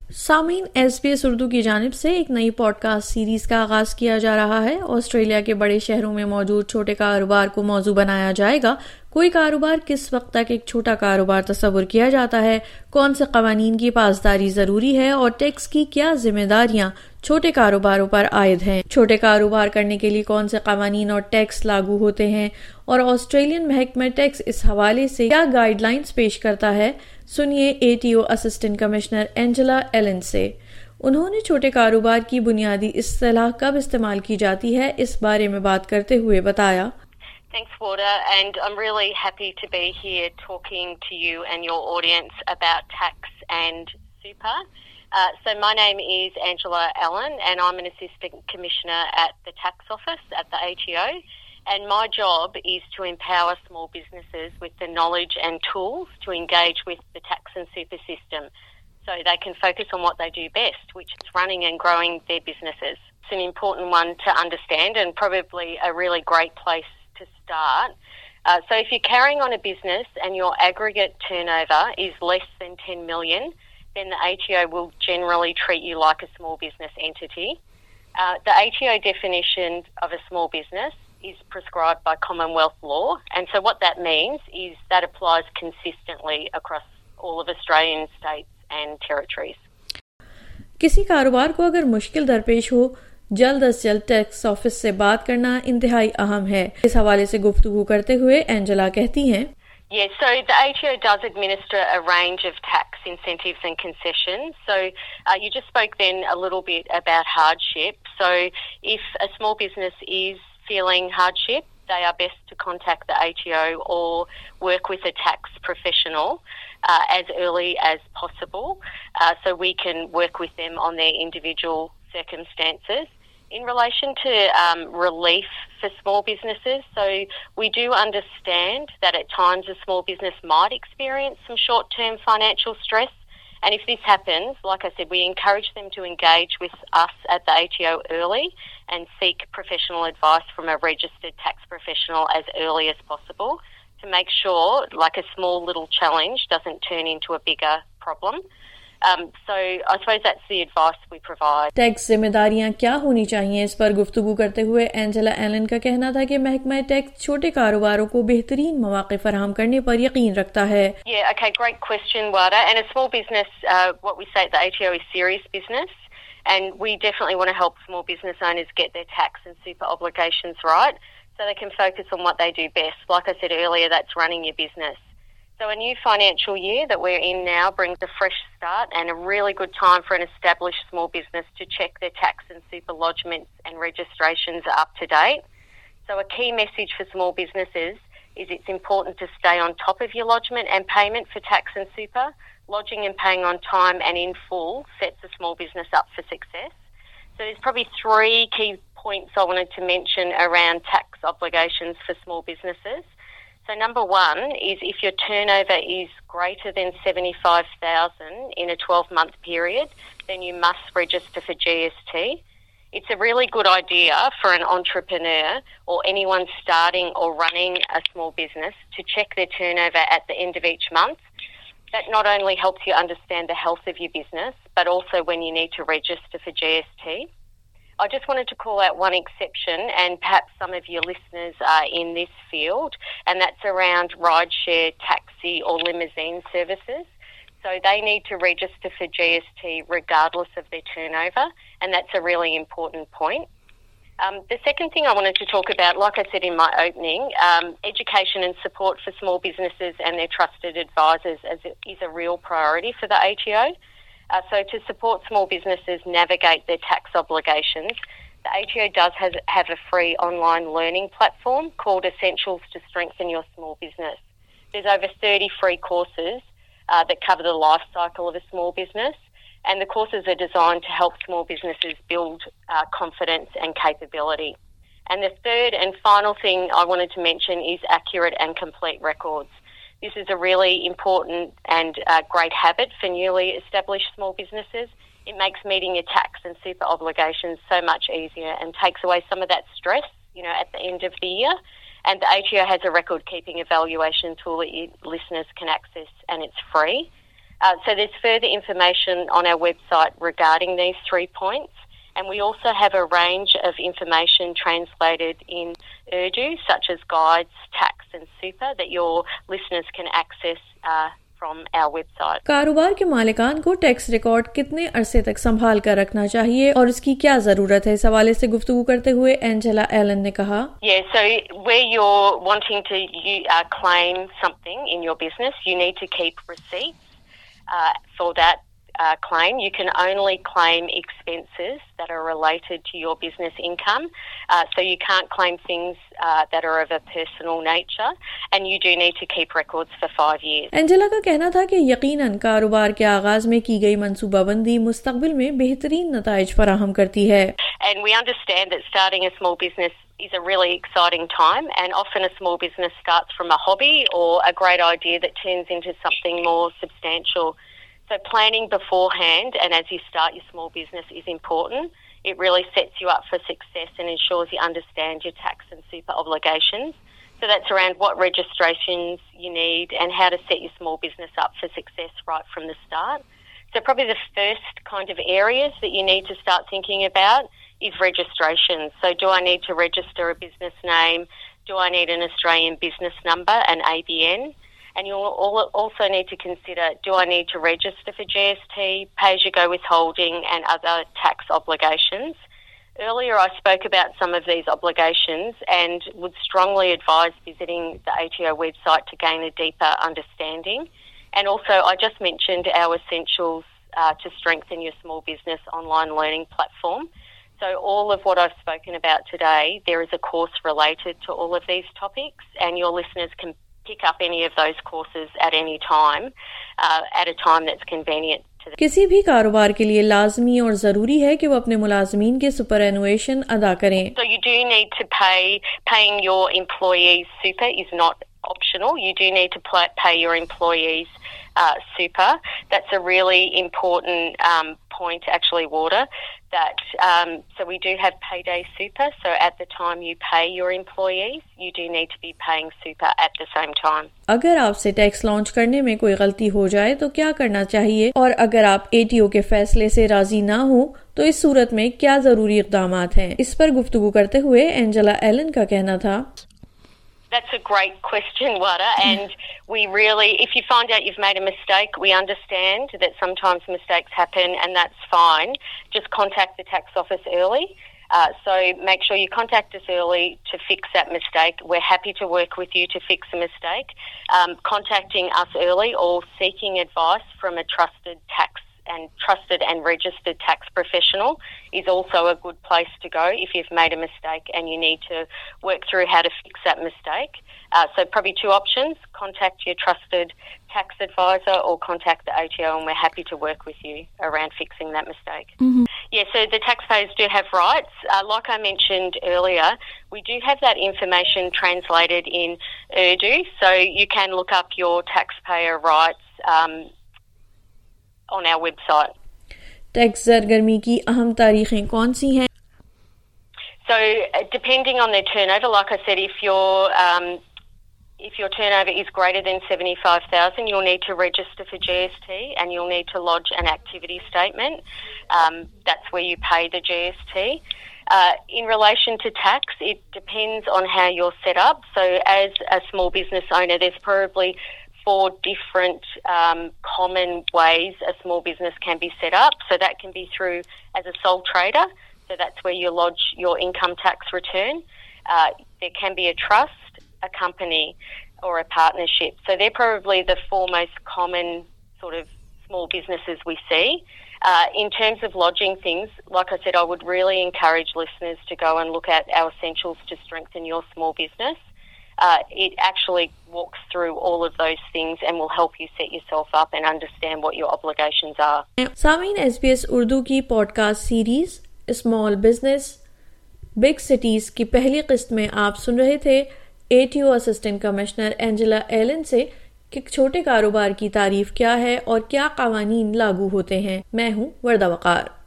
सामीन SBS उर्दू की जानिब से एक नई पॉडकास्ट सीरीज का आगाज किया जा रहा है। ऑस्ट्रेलिया के बड़े शहरों में मौजूद छोटे कारोबार को मौजू बनाया जाएगा। कोई कारोबार किस वक्त तक एक छोटा कारोबार तस्वुर किया जाता है, कौन से कवानीन की पासदारी जरूरी है और टैक्स की क्या जिम्मेदारियां छोटे कारोबारों पर आयद हैं। छोटे कारोबार करने के लिए कौन से कवानीन और टैक्स लागू होते हैं और ऑस्ट्रेलियन महकमा टैक्स इस हवाले से क्या गाइडलाइंस पेश करता है, सुनिए ATO assistant commissioner Angela Allen से। उन्होंने छोटे कारोबार की बुनियादी इस्तिलाह कब इस्तेमाल की जाती है, इस बारे में बात करते हुए बताया। Thanks, Warda, and I'm really happy to be here talking to you and your audience about tax and super. So my name is Angela Allen and I'm an Assistant Commissioner at the Tax Office at the ATO, and my job is to empower small businesses with the knowledge and tools to engage with the tax and super system so they can focus on what they do best, which is running and growing their businesses. It's an important one to understand and probably a really great place to start. So if you're carrying on a business and your aggregate turnover is less than 10 million, then the ATO will generally treat you like a small business entity. The ATO definition of a small business is prescribed by Commonwealth law, and so what that means is that applies consistently across all of Australian states and territories. किसी कारोबार को अगर मुश्किल दरपेश हो, जल्द अज जल्द tax office से बात करना इंतहाई अहम है। इस हवाले से गुफ्तगू करते हुए एंजेला कहती हैं, Yes, so the ATO does administer a range of tax incentives and concessions. So you just spoke then a little bit about hardship. So if a small business is feeling hardship, they are best to contact the ATO or work with a tax professional as early as possible so we can work with them on their individual circumstances. In relation to relief for small businesses, so we do understand that at times a small business might experience some short-term financial stress, and if this happens, like I said, we encourage them to engage with us at the ATO early and seek professional advice from a registered tax professional as early as possible to make sure like a small little challenge doesn't turn into a bigger problem. So I suppose that's the advice we provide. Tax जिम्मेदारियां क्या होनी चाहिए, इस पर गुफ्तगू करते हुए Angela Elon का कहना था कि महकमा टैक्स छोटे कारोबारों को बेहतरीन मौके फराहम करने पर यकीन रखता है। Yeah, okay, great question, Wada. And a small business, what we say at the ATO is serious business, and we definitely want to help small business owners get their tax and super obligations right so they can focus on what they do best. Like I said earlier, that's running your business. So a new financial year that we're in now brings a fresh start and a really good time for an established small business to check their tax and super lodgements and registrations are up to date. So a key message for small businesses is it's important to stay on top of your lodgement and payment for tax and super. Lodging and paying on time and in full sets a small business up for success. So there's probably 3 key points I wanted to mention around tax obligations for small businesses. So number one is if your turnover is greater than 75,000 in a 12-month period, then you must register for GST. It's a really good idea for an entrepreneur or anyone starting or running a small business to check their turnover at the end of each month. That not only helps you understand the health of your business, but also when you need to register for GST. I just wanted to call out one exception, and perhaps some of your listeners are in this field, and that's around rideshare, taxi or limousine services. So they need to register for GST regardless of their turnover, and that's a really important point. The second thing I wanted to talk about, like I said in my opening, education and support for small businesses and their trusted advisors is a real priority for the ATO. So to support small businesses navigate their tax obligations, the ATO does have a free online learning platform called Essentials to Strengthen Your Small Business. There's over 30 free courses that cover the life cycle of a small business, and the courses are designed to help small businesses build confidence and capability. And the third and final thing I wanted to mention is accurate and complete records. This is a really important and great habit for newly established small businesses. It makes meeting your tax and super obligations so much easier and takes away some of that stress, at the end of the year. And the ATO has a record-keeping evaluation tool that listeners can access, and it's free. So there's further information on our website regarding these 3 points. And we also have a range of information translated in Urdu, such as guides, tax and super, that your listeners can access from our website. कारोबार के मालिकान को tax record कितने अरसे तक संभाल कर रखना चाहिए और इसकी क्या जरूरत है, इस हवाले से गुफ्तगू करते हुए एंजेला एलन ने कहा, Yeah, so where you're wanting to claim something in your business, you need to keep receipts for that claim. You can only claim expenses that are related to your business income. So you can't claim things that are of a personal nature, and you do need to keep records for 5 years. Angela का कहना था कि यकीनन कारोबार के आगाज में की गई मंसूबाबंदी मुस्तकबिल में बेहतरीन नताइज फराहम करती है. And we understand that starting a small business is a really exciting time, and often a small business starts from a hobby or a great idea that turns into something more substantial. So planning beforehand and as you start your small business is important. It really sets you up for success and ensures you understand your tax and super obligations. So that's around what registrations you need and how to set your small business up for success right from the start. So probably the first kind of areas that you need to start thinking about is registrations. So do I need to register a business name? Do I need an Australian business number, an ABN? And you'll also need to consider, do I need to register for GST, pay-as-you-go withholding and other tax obligations? Earlier I spoke about some of these obligations and would strongly advise visiting the ATO website to gain a deeper understanding. And also I just mentioned our Essentials to Strengthen Your Small Business online learning platform. So all of what I've spoken about today, there is a course related to all of these topics, and your listeners can pick up any of those courses at any time, at a time that's convenient to them. किसी भी कारोबार के लिए लाजमी और जरूरी है कि वो अपने मुलाजमीन के सुपरएनुएशन अदा करें. So you do need to paying your employees super is not optional. You do need to pay your employees super. That's a really important point, actually, Warder. That so we do have payday super. So at the time you pay your employees, you do need to be paying super at the same time. अगर आपसे tax launch करने में कोई गलती हो जाए तो क्या करना चाहिए, और अगर आप ATO के फैसले से राजी ना हो तो इस सूरत में क्या जरूरी इक़दामात हैं, इस पर गुफ्तगू करते हुए एंजेला एलन का कहना था, That's a great question, Wada, and we really, if you find out you've made a mistake, we understand that sometimes mistakes happen and that's fine. Just contact the tax office early. So make sure you contact us early to fix that mistake. We're happy to work with you to fix a mistake. Contacting us early or seeking advice from a trusted and registered tax professional is also a good place to go if you've made a mistake and you need to work through how to fix that mistake. So probably 2 options: contact your trusted tax advisor or contact the ATO, and we're happy to work with you around fixing that mistake. Mm-hmm. Yeah, so the taxpayers do have rights. Like I mentioned earlier, we do have that information translated in Urdu, so you can look up your taxpayer rights on our website. Tax सरगर्मी की अहम तारीखें कौन सी हैं? So depending on their turnover, like I said, if your turnover is greater than 75,000, you'll need to register for GST and you'll need to lodge an activity statement. That's where you pay the GST. In relation to tax, it depends on how you're set up. So as a small business owner, there's probably 4 different common ways a small business can be set up. So that can be through as a sole trader. So that's where you lodge your income tax return. There can be a trust, a company or a partnership. So they're probably the 4 most common sort of small businesses we see. In terms of lodging things, like I said, I would really encourage listeners to go and look at our Essentials to Strengthen Your Small Business. It actually walks through all of those things and will help you set yourself up and understand what your obligations are. सामीन SBS Urdu की podcast series small business big cities की पहली किस्त में आप सुन रहे थे ATO assistant commissioner Angela Allen से कि छोटे कारोबार की तारीफ क्या है और क्या कानून लागू होते हैं. मैं हूं वर्दा वकार.